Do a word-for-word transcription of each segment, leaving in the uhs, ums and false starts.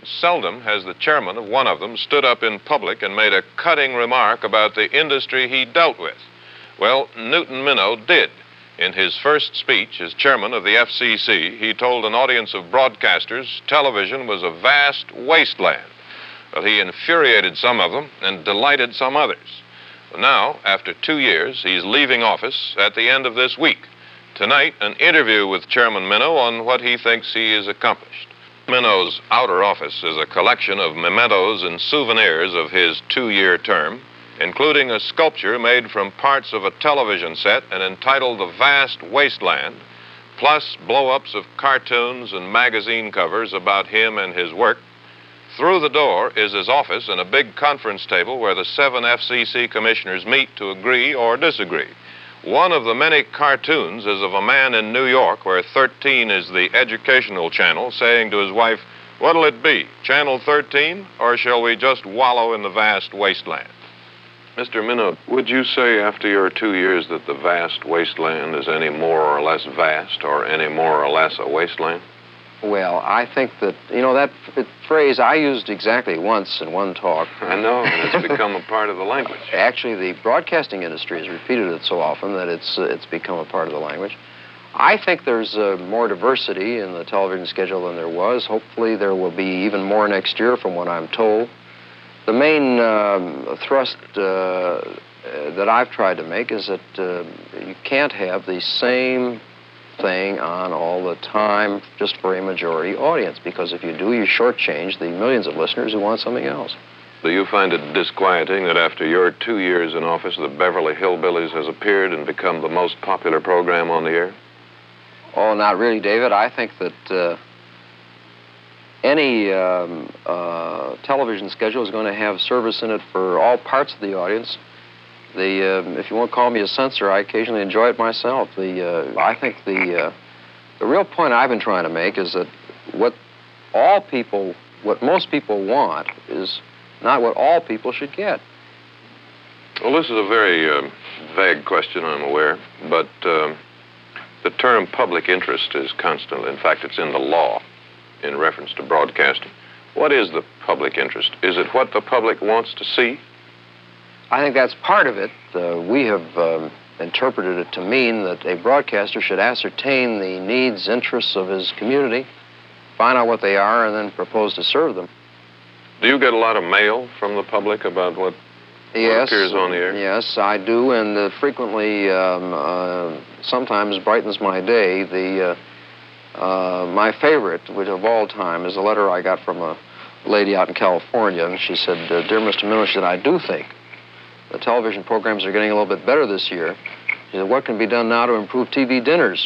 Seldom has the chairman of one of them stood up in public and made a cutting remark about the industry he dealt with. Well, Newton Minow did. In his first speech as chairman of the F C C, he told an audience of broadcasters television was a vast wasteland. Well, he infuriated some of them and delighted some others. Now, after two years, he's leaving office at the end of this week. Tonight, an interview with Chairman Minow on what he thinks he has accomplished. Minow's outer office is a collection of mementos and souvenirs of his two-year term, including a sculpture made from parts of a television set and entitled The Vast Wasteland, plus blow-ups of cartoons and magazine covers about him and his work. Through the door is his office and a big conference table where the seven F C C commissioners meet to agree or disagree. One of the many cartoons is of a man in New York where thirteen is the educational channel saying to his wife, "What'll it be, Channel thirteen, or shall we just wallow in the vast wasteland?" Mister Minow, would you say after your two years that the vast wasteland is any more or less vast or any more or less a wasteland? Well, I think that, you know, that f- phrase I used exactly once in one talk. I know, and it's become a part of the language. Actually, the broadcasting industry has repeated it so often that it's uh, it's become a part of the language. I think there's uh, more diversity in the television schedule than there was. Hopefully there will be even more next year from what I'm told. The main um, thrust uh, that I've tried to make is that uh, you can't have the same thing on all the time just for a majority audience, because if you do, you shortchange the millions of listeners who want something else. Do you find it disquieting that after your two years in office, the Beverly Hillbillies has appeared and become the most popular program on the air? Oh, not really, David. I think that uh, any um, uh, television schedule is going to have service in it for all parts of the audience. The, uh, if you won't call me a censor, I occasionally enjoy it myself. The, uh, I think the, uh, the real point I've been trying to make is that what all people, what most people want is not what all people should get. Well, this is a very uh, vague question, I'm aware, but uh, the term public interest is constant. In fact, it's in the law in reference to broadcasting. What is the public interest? Is it what the public wants to see? I think that's part of it. Uh, we have um, interpreted it to mean that a broadcaster should ascertain the needs, interests of his community, find out what they are, and then propose to serve them. Do you get a lot of mail from the public about what, yes, what appears on the air? Yes, I do, and uh, frequently, um, uh, sometimes brightens my day. The uh, uh, my favorite, which of all time, is a letter I got from a lady out in California, and she said, uh, "Dear Mister Minow," she said, "I do think the television programs are getting a little bit better this year. She said, what can be done now to improve T V dinners?"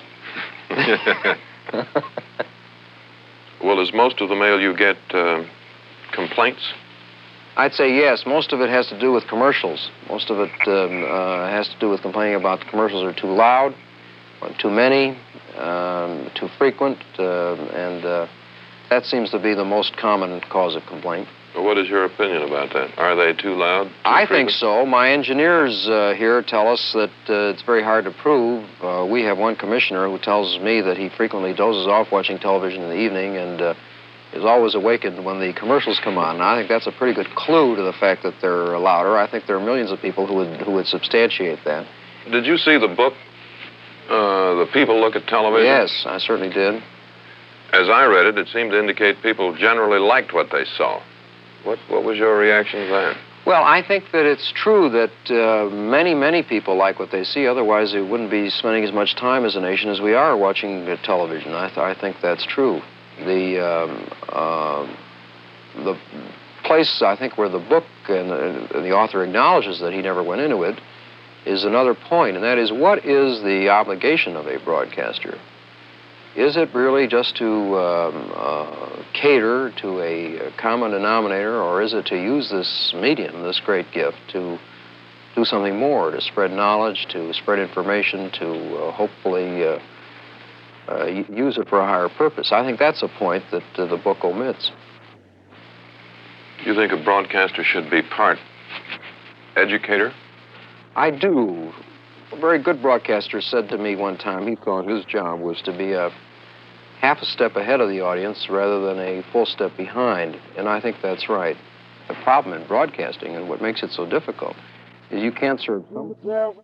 Well, is most of the mail you get uh, complaints? I'd say yes. Most of it has to do with commercials. Most of it um, uh, has to do with complaining about the commercials are too loud, or too many, um, too frequent, uh, and uh, that seems to be the most common cause of complaint. Well, what is your opinion about that? Are they too loud? Too I frequent? think so. My engineers uh, here tell us that uh, it's very hard to prove. Uh, we have one commissioner who tells me that he frequently dozes off watching television in the evening and uh, is always awakened when the commercials come on. And I think that's a pretty good clue to the fact that they're louder. I think there are millions of people who would who would substantiate that. Did you see the book, uh, The People Look at Television? Yes, I certainly did. As I read it, it seemed to indicate people generally liked what they saw. What, what was your reaction to that? Well, I think that it's true that uh, many, many people like what they see. Otherwise, they wouldn't be spending as much time as a nation as we are watching uh, television. I, th- I think that's true. The um, uh, the place, I think, where the book and the, and the author acknowledges that he never went into it is another point, and that is, what is the obligation of a broadcaster? Is it really just to um, uh, cater to a, a common denominator, or is it to use this medium, this great gift, to do something more, to spread knowledge, to spread information, to uh, hopefully uh, uh, use it for a higher purpose? I think that's a point that uh, the book omits. You think a broadcaster should be part educator? I do. A very good broadcaster said to me one time, he thought his job was to be a half a step ahead of the audience rather than a full step behind, and I think that's right. The problem in broadcasting and what makes it so difficult is you can't serve some.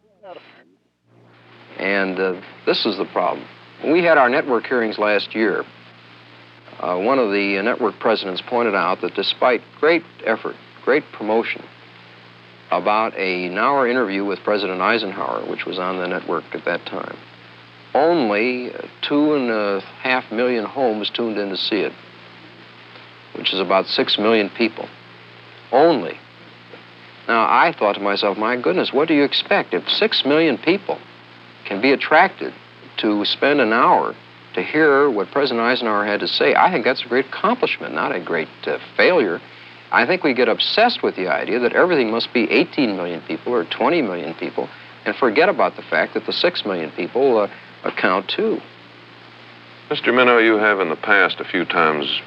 And uh, this is the problem. When we had our network hearings last year, uh, one of the uh, network presidents pointed out that despite great effort, great promotion about a an hour interview with President Eisenhower, which was on the network at that time, only two and a half million homes tuned in to see it, which is about six million people. Only. Now, I thought to myself, my goodness, what do you expect? If six million people can be attracted to spend an hour to hear what President Eisenhower had to say, I think that's a great accomplishment, not a great uh, failure. I think we get obsessed with the idea that everything must be eighteen million people or twenty million people and forget about the fact that the six million people uh, account too. Mister Minow, you have in the past a few times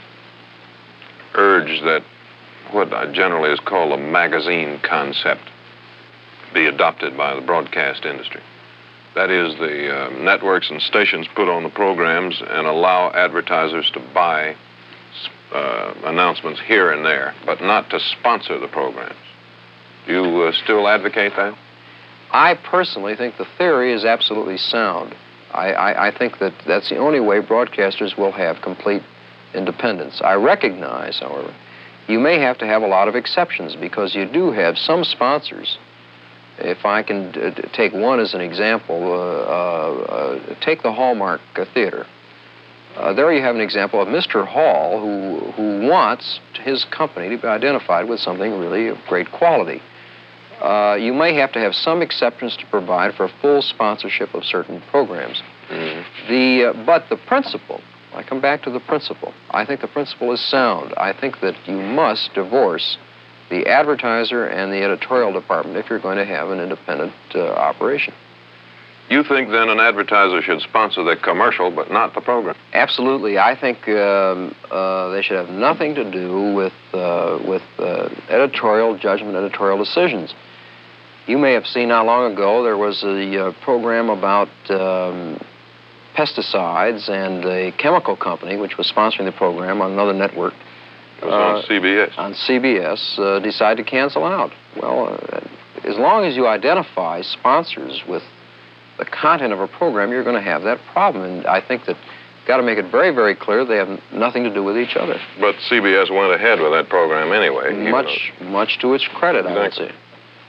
urged that what generally is called a magazine concept be adopted by the broadcast industry. That is, the uh, networks and stations put on the programs and allow advertisers to buy uh, announcements here and there, but not to sponsor the programs. Do you uh, still advocate that? I personally think the theory is absolutely sound. I, I, I think that that's the only way broadcasters will have complete independence. I recognize, however, you may have to have a lot of exceptions because you do have some sponsors. If I can d- d- take one as an example, uh, uh, uh, take the Hallmark uh, Theater. Uh, there you have an example of Mister Hall who, who wants his company to be identified with something really of great quality. Uh, you may have to have some exceptions to provide for full sponsorship of certain programs. Mm-hmm. The, uh, but the principle, I come back to the principle. I think the principle is sound. I think that you must divorce the advertiser and the editorial department if you're going to have an independent uh, operation. You think, then, an advertiser should sponsor the commercial but not the program? Absolutely. I think um, uh, they should have nothing to do with, uh, with uh, editorial judgment, editorial decisions. You may have seen not long ago there was a uh, program about um, pesticides, and a chemical company, which was sponsoring the program on another network. It was uh, on C B S. On C B S, uh, decided to cancel out. Well, uh, as long as you identify sponsors with the content of a program, you're going to have that problem. And I think that you've got to make it very, very clear they have nothing to do with each other. But C B S went ahead with that program anyway. Much, much to its credit, exactly. I would say.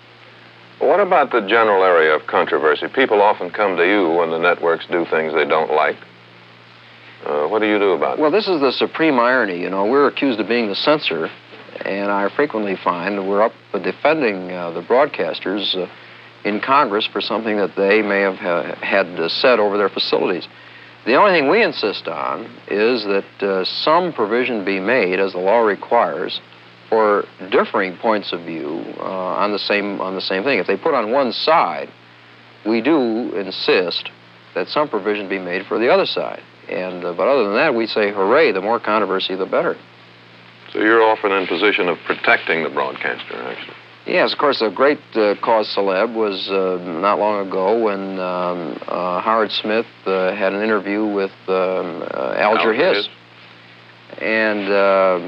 What about the general area of controversy? People often come to you when the networks do things they don't like. Uh, what do you do about it? Well, this is the supreme irony. You know, we're accused of being the censor, and I frequently find we're up defending uh, the broadcasters uh, in Congress for something that they may have ha- had uh, said over their facilities. The only thing we insist on is that uh, some provision be made, as the law requires, for differing points of view uh, on the same on the same thing. If they put on one side, we do insist that some provision be made for the other side. And uh, but other than that, we say, hooray! The more controversy, the better. So you're often in position of protecting the broadcaster, actually. Yes, of course. A great uh, cause celeb was uh, not long ago when um, uh, Howard Smith uh, had an interview with um, uh, Alger Hiss, and. Uh,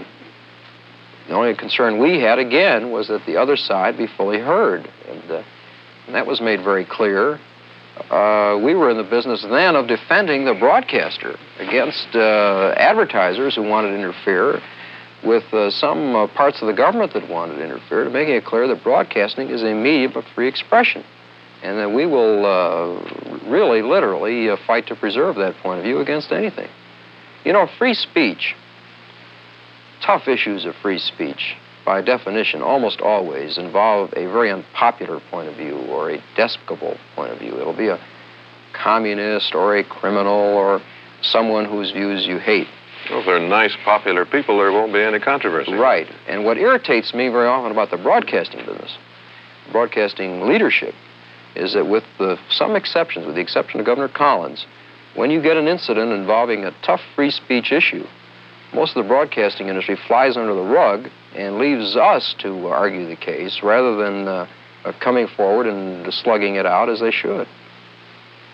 The only concern we had, again, was that the other side be fully heard. And, uh, and that was made very clear. Uh, we were in the business then of defending the broadcaster against uh, advertisers who wanted to interfere with uh, some uh, parts of the government that wanted to interfere, to making it clear that broadcasting is a medium of free expression. And that we will uh, really, literally uh, fight to preserve that point of view against anything. You know, free speech... Tough issues of free speech, by definition, almost always involve a very unpopular point of view or a despicable point of view. It'll be a communist or a criminal or someone whose views you hate. Well, if they're nice, popular people, there won't be any controversy. Right. And what irritates me very often about the broadcasting business, broadcasting leadership, is that with the, some exceptions, with the exception of Governor Collins, when you get an incident involving a tough free speech issue, most of the broadcasting industry flies under the rug and leaves us to argue the case rather than uh, uh, coming forward and slugging it out as they should.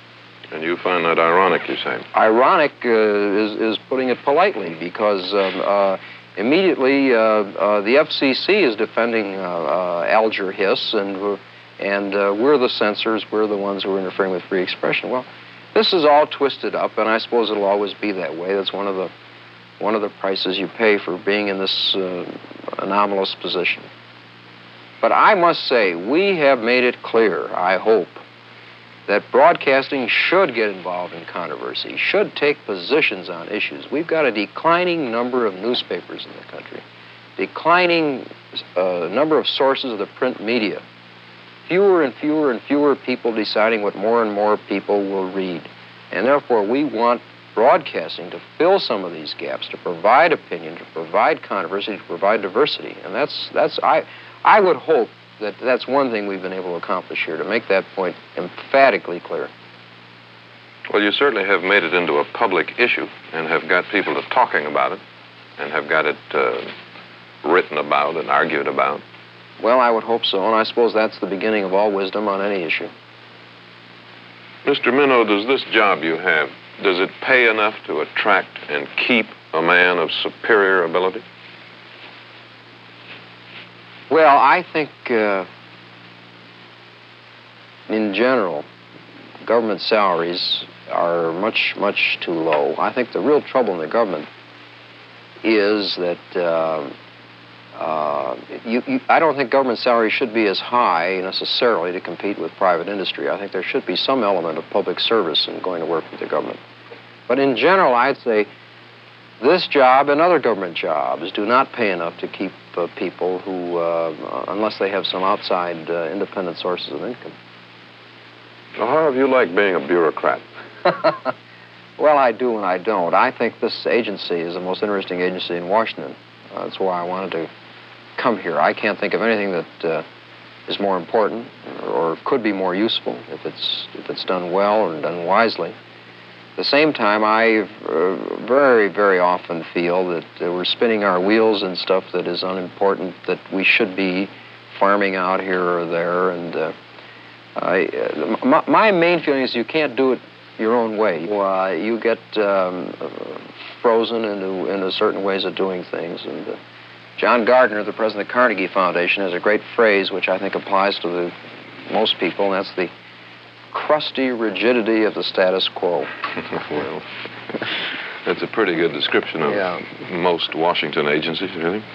And you find that ironic, you say? Ironic uh, is, is putting it politely, because um, uh, immediately uh, uh, the F C C is defending uh, uh, Alger Hiss, and, we're, and uh, we're the censors, we're the ones who are interfering with free expression. Well, this is all twisted up, and I suppose it'll always be that way. That's one of the, one of the prices you pay for being in this uh, anomalous position. But I must say, we have made it clear, I hope, that broadcasting should get involved in controversy, should take positions on issues. We've got a declining number of newspapers in the country, declining uh, number of sources of the print media, fewer and fewer and fewer people deciding what more and more people will read. And therefore, we want broadcasting to fill some of these gaps, to provide opinion, to provide controversy, to provide diversity. And that's, that's I, I would hope that that's one thing we've been able to accomplish here, to make that point emphatically clear. Well, you certainly have made it into a public issue and have got people to talking about it and have got it uh, written about and argued about. Well, I would hope so, and I suppose that's the beginning of all wisdom on any issue. Mister Minow, does this job you have, does it pay enough to attract and keep a man of superior ability? Well, I think, uh, in general, government salaries are much, much too low. I think the real trouble in the government is that uh, uh, you, you, I don't think government salaries should be as high necessarily to compete with private industry. I think there should be some element of public service in going to work with the government. But in general, I'd say this job and other government jobs do not pay enough to keep uh, people who, uh, unless they have some outside uh, independent sources of income. Well, how have you liked being a bureaucrat? Well, I do and I don't. I think this agency is the most interesting agency in Washington. Uh, that's why I wanted to come here. I can't think of anything that uh, is more important or could be more useful if it's, if it's done well and done wisely. At the same time, I uh, very, very often feel that uh, we're spinning our wheels in stuff that is unimportant, that we should be farming out here or there. And uh, I, uh, my, my main feeling is you can't do it your own way. Uh, you get um, frozen into, into certain ways of doing things. And uh, John Gardner, the president of the Carnegie Foundation, has a great phrase which I think applies to the, most people, and that's the crusty rigidity of the status quo. Well, that's a pretty good description of yeah. most Washington agencies, really.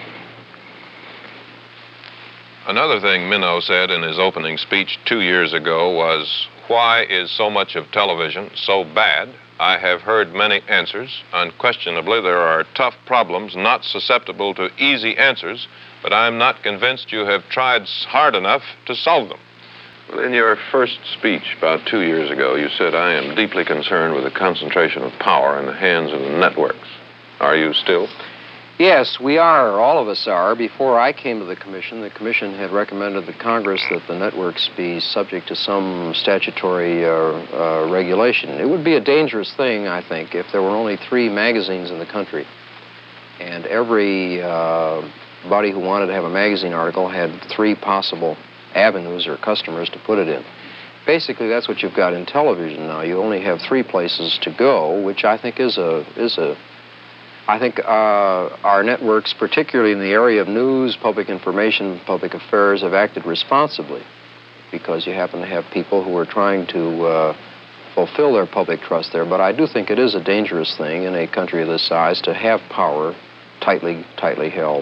Another thing Minow said in his opening speech two years ago was, "Why is so much of television so bad? I have heard many answers. Unquestionably, there are tough problems not susceptible to easy answers, but I'm not convinced you have tried hard enough to solve them." Well, in your first speech about two years ago, you said, "I am deeply concerned with the concentration of power in the hands of the networks." Are you still? Yes, we are. All of us are. Before I came to the Commission, the Commission had recommended to Congress that the networks be subject to some statutory uh, uh, regulation. It would be a dangerous thing, I think, if there were only three magazines in the country, and every uh, body who wanted to have a magazine article had three possible avenues or customers to put it in. Basically, that's what you've got in television now. You only have three places to go, which I think is a is a. I think uh, our networks, particularly in the area of news, public information, public affairs, have acted responsibly, because you happen to have people who are trying to uh, fulfill their public trust there. But I do think it is a dangerous thing in a country of this size to have power tightly, tightly held.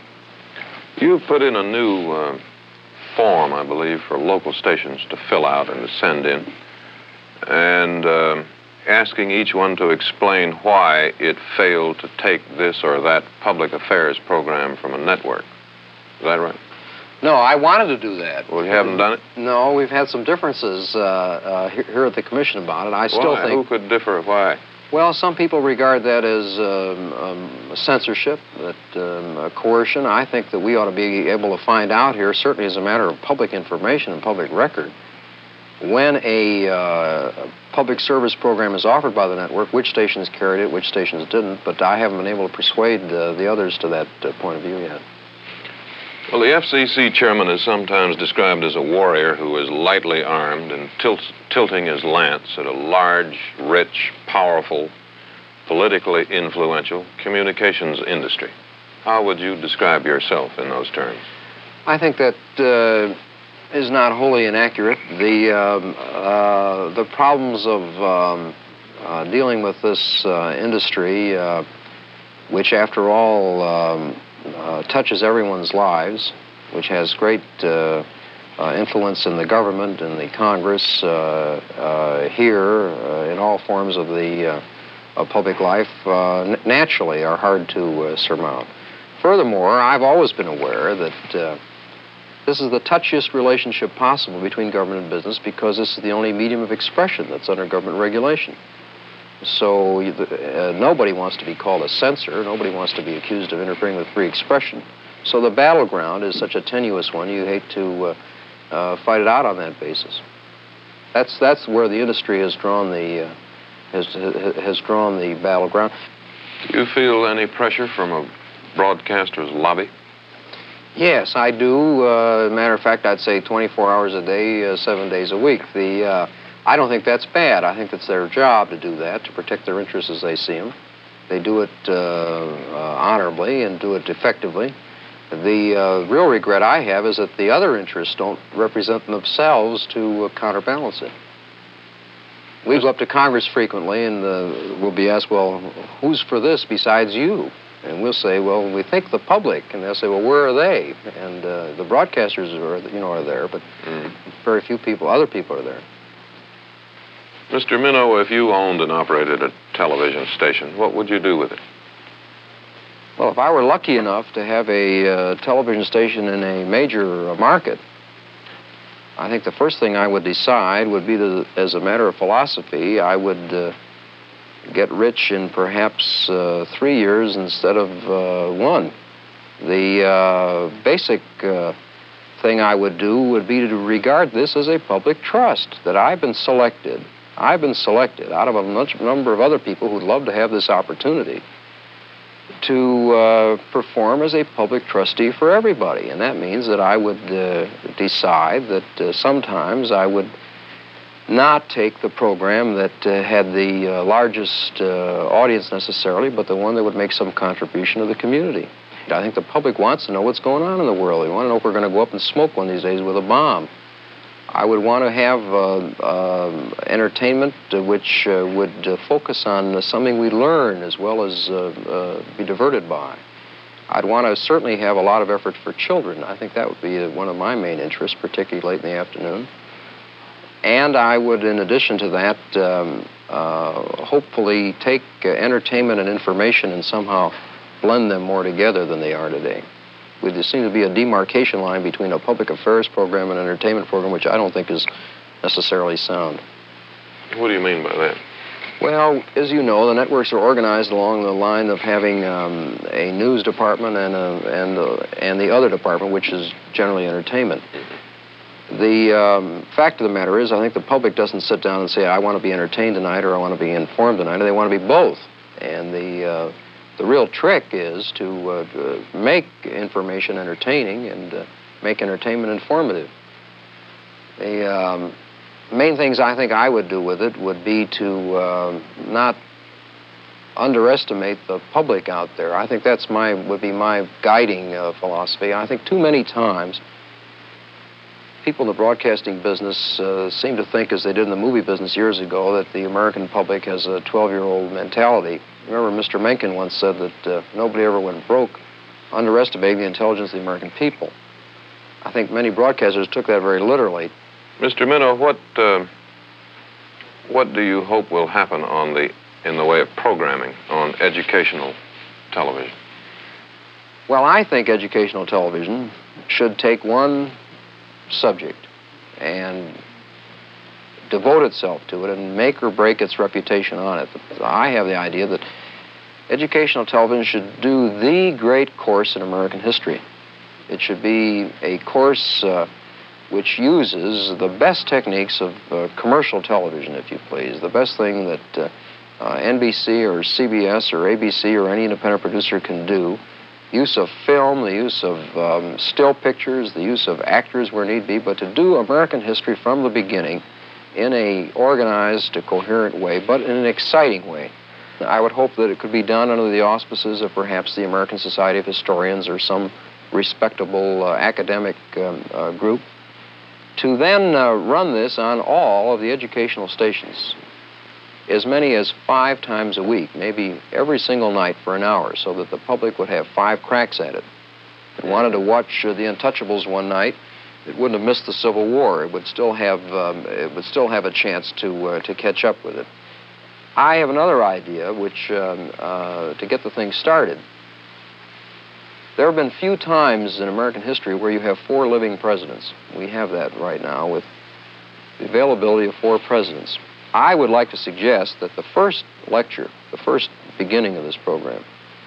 You've put in a new Uh... form, I believe, for local stations to fill out and to send in, and uh, asking each one to explain why it failed to take this or that public affairs program from a network. Is that right? No, I wanted to do that. Well, you haven't done it? No, we've had some differences uh, uh, here at the Commission about it. I still why? think... Who could differ? Why? Well, some people regard that as um, um, censorship, that um, uh, coercion. I think that we ought to be able to find out here, certainly as a matter of public information and public record, when a uh, public service program is offered by the network, which stations carried it, which stations didn't, but I haven't been able to persuade uh, the others to that uh, point of view yet. Well, the F C C chairman is sometimes described as a warrior who is lightly armed and tilts, tilting his lance at a large, rich, powerful, politically influential communications industry. How would you describe yourself in those terms? I think that uh, is not wholly inaccurate. The, um, uh, the problems of um, uh, dealing with this uh, industry, uh, which after all um, uh, touches everyone's lives, which has great uh, uh, influence in the government and the Congress, uh, uh, here, uh, in all forms of the uh, of public life, uh, n- naturally are hard to uh, surmount. Furthermore, I've always been aware that uh, this is the touchiest relationship possible between government and business because this is the only medium of expression that's under government regulation. So uh, nobody wants to be called a censor. Nobody wants to be accused of interfering with free expression. So the battleground is such a tenuous one, you hate to uh, uh, fight it out on that basis. That's, that's where the industry has drawn the, uh, has, has drawn the battleground. Do you feel any pressure from a broadcaster's lobby? Yes, I do. Uh, matter of fact, I'd say twenty-four hours a day, uh, seven days a week. The, uh, I don't think that's bad. I think it's their job to do that, to protect their interests as they see them. They do it uh, uh, honorably and do it effectively. The uh, real regret I have is that the other interests don't represent themselves to uh, counterbalance it. We go up to Congress frequently and uh, we'll be asked, well, who's for this besides you? And we'll say, well, we think the public. And they'll say, well, where are they? And uh, the broadcasters are, you know, are there, but mm. very few people, other people are there. Mister Minow, if you owned and operated a television station, what would you do with it? Well, if I were lucky enough to have a uh, television station in a major uh, market, I think the first thing I would decide would be that, as a matter of philosophy, I would uh, get rich in perhaps uh, three years instead of uh, one. The uh, basic uh, thing I would do would be to regard this as a public trust, that I've been selected. I've been selected out of a number of other people who'd love to have this opportunity to uh, perform as a public trustee for everybody. And that means that I would uh, decide that uh, sometimes I would not take the program that uh, had the uh, largest uh, audience necessarily, but the one that would make some contribution to the community. I think the public wants to know what's going on in the world. They want to know if we're going to go up and smoke one of these days with a bomb. I would want to have uh, uh, entertainment uh, which uh, would uh, focus on uh, something we learn as well as uh, uh, be diverted by. I'd want to certainly have a lot of effort for children. I think that would be uh, one of my main interests, particularly late in the afternoon. And I would, in addition to that, um, uh, hopefully take uh, entertainment and information and somehow blend them more together than they are today. There seems to be a demarcation line between a public affairs program and an entertainment program, which I don't think is necessarily sound. What do you mean by that? Well, as you know, the networks are organized along the line of having um, a news department and, a, and, uh, and the other department, which is generally entertainment. The um, fact of the matter is, I think the public doesn't sit down and say, I want to be entertained tonight or I want to be informed tonight. They want to be both. And the, uh, the real trick is to uh, make information entertaining and uh, make entertainment informative. The um, main things I think I would do with it would be to uh, not underestimate the public out there. I think that's my, would be my guiding uh, philosophy. I think too many times people in the broadcasting business uh, seem to think, as they did in the movie business years ago, that the American public has a twelve-year-old mentality. Remember, Mister Mencken once said that uh, nobody ever went broke underestimating the intelligence of the American people. I think many broadcasters took that very literally. Mister Minow, what uh, what do you hope will happen on the in the way of programming on educational television? Well, I think educational television should take one subject and devote itself to it and make or break its reputation on it. I have the idea that educational television should do the great course in American history. It should be a course uh, which uses the best techniques of uh, commercial television, if you please, the best thing that uh, uh, N B C or C B S or A B C or any independent producer can do, use of film, the use of um, still pictures, the use of actors where need be, but to do American history from the beginning in a organized, coherent way, but in an exciting way. I would hope that it could be done under the auspices of perhaps the American Society of Historians or some respectable uh, academic um, uh, group, to then uh, run this on all of the educational stations, as many as five times a week, maybe every single night for an hour, so that the public would have five cracks at it. If you wanted to watch uh, The Untouchables one night, it wouldn't have missed the Civil War. It would still have, um, it would still have a chance to, uh, to catch up with it. I have another idea, which, um, uh, to get the thing started. There have been few times in American history where you have four living presidents. We have that right now with the availability of four presidents. I would like to suggest that the first lecture, the first beginning of this program,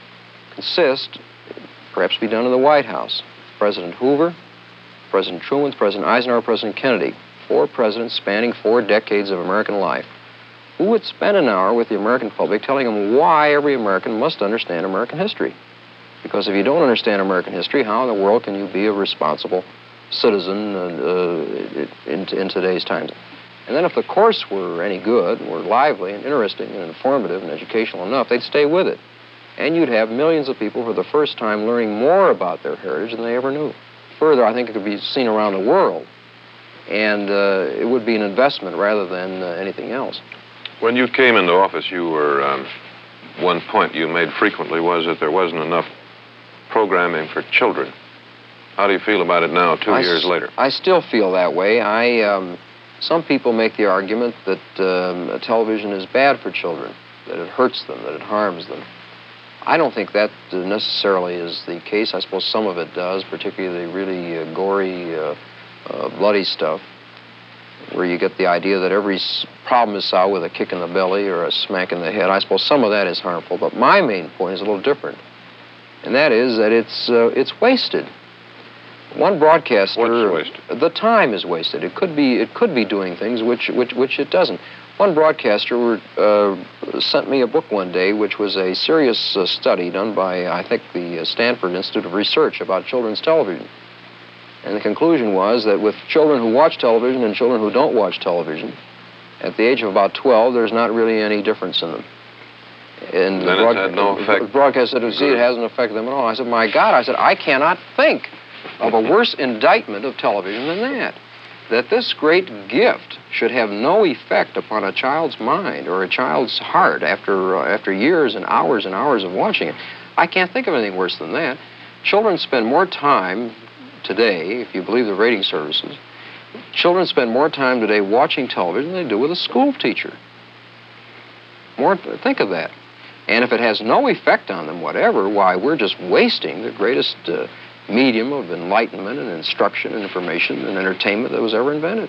consist, perhaps be done in the White House. President Hoover, President Truman, President Eisenhower, President Kennedy, four presidents spanning four decades of American life, who would spend an hour with the American public telling them why every American must understand American history. Because if you don't understand American history, how in the world can you be a responsible citizen uh, uh, in, in today's times? And then if the course were any good, were lively and interesting and informative and educational enough, they'd stay with it. And you'd have millions of people for the first time learning more about their heritage than they ever knew. Further, I think it could be seen around the world, and uh, it would be an investment rather than uh, anything else. When you came into office, you were, um, one point you made frequently was that there wasn't enough programming for children. How do you feel about it now, two I years s- later? I still feel that way. I, um, some people make the argument that um, television is bad for children, that it hurts them, that it harms them. I don't think that necessarily is the case. I suppose some of it does, particularly the really uh, gory, uh, uh, bloody stuff, where you get the idea that every s- problem is solved with a kick in the belly or a smack in the head. I suppose some of that is harmful, but my main point is a little different, and that is that it's uh, it's wasted. One broadcaster, What's wasted? The time is wasted. It could be it could be doing things which which which it doesn't. One broadcaster uh, sent me a book one day, which was a serious uh, study done by, I think, the Stanford Institute of Research about children's television. And the conclusion was that with children who watch television and children who don't watch television, at the age of about twelve, there's not really any difference in them. And then it's had no effect. The broadcast said, see, it hasn't affected them at all. I said, my God, I said, I cannot think of a worse indictment of television than that. That this great gift should have no effect upon a child's mind or a child's heart after, uh, after years and hours and hours of watching it. I can't think of anything worse than that. Children spend more time today, if you believe the rating services, children spend more time today watching television than they do with a school teacher. More, think of that. And if it has no effect on them whatever, why, we're just wasting the greatest uh, medium of enlightenment and instruction and information and entertainment that was ever invented.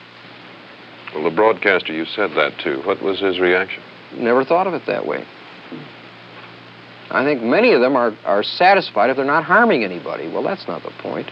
Well, the broadcaster, you said that to. What was his reaction? Never thought of it that way. I think many of them are, are satisfied if they're not harming anybody. Well, that's not the point.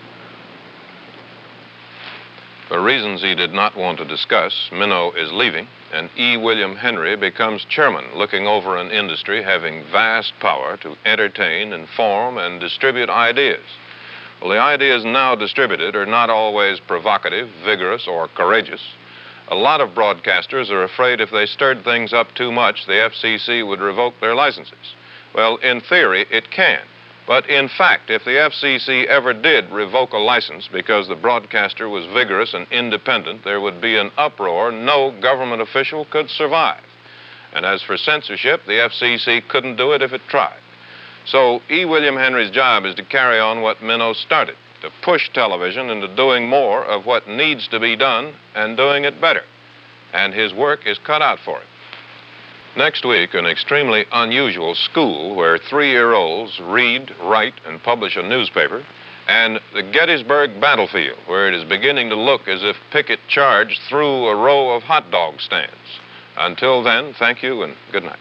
For reasons he did not want to discuss, Minow is leaving, and E. William Henry becomes chairman, looking over an industry having vast power to entertain, inform, and distribute ideas. Well, the ideas now distributed are not always provocative, vigorous, or courageous. A lot of broadcasters are afraid if they stirred things up too much, the F C C would revoke their licenses. Well, in theory, it can. But in fact, if the F C C ever did revoke a license because the broadcaster was vigorous and independent, there would be an uproar no government official could survive. And as for censorship, the F C C couldn't do it if it tried. So E. William Henry's job is to carry on what Minow started, to push television into doing more of what needs to be done and doing it better. And his work is cut out for it. Next week, an extremely unusual school where three-year-olds read, write, and publish a newspaper, and the Gettysburg battlefield, where it is beginning to look as if Pickett charged through a row of hot dog stands. Until then, thank you and good night.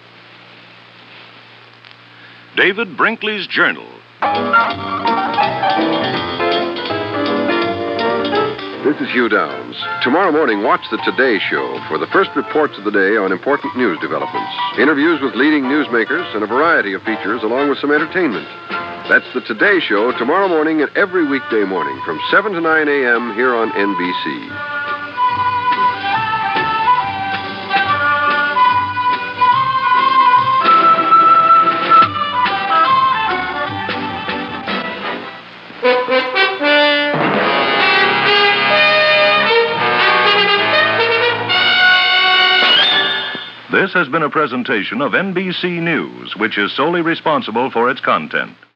David Brinkley's Journal. This is Hugh Downs. Tomorrow morning, watch the Today Show for the first reports of the day on important news developments, interviews with leading newsmakers, and a variety of features along with some entertainment. That's the Today Show tomorrow morning and every weekday morning from seven to nine a.m. here on N B C. This has been a presentation of N B C News, which is solely responsible for its content.